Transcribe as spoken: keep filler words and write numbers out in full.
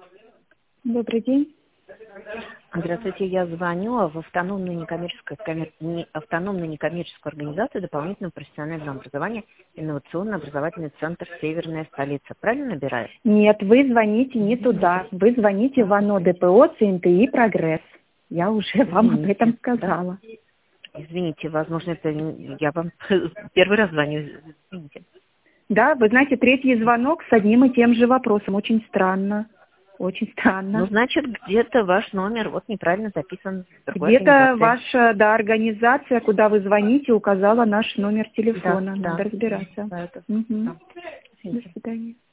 Добрый день. Здравствуйте, я звоню в автономную некоммерческую, коммер... не- автономную некоммерческую организацию дополнительного профессионального образования инновационно-образовательный центр «Северная столица». Правильно набираю? Нет, вы звоните не туда. Вы звоните в ОНО ДПО ЦНТИ «Прогресс». Я уже вам об этом Извините, да? сказала. Извините, возможно, это не- я вам первый раз звоню. Извините. Да, вы знаете, третий звонок с одним и тем же вопросом. Очень странно. Очень Ну, странно. значит, где-то ваш номер вот неправильно записан в другой Где-то организации. ваша, да, организация, куда вы звоните, указала наш номер Да, телефона. да, Надо разбираться. да, это, Мгм. да. До Извините. свидания.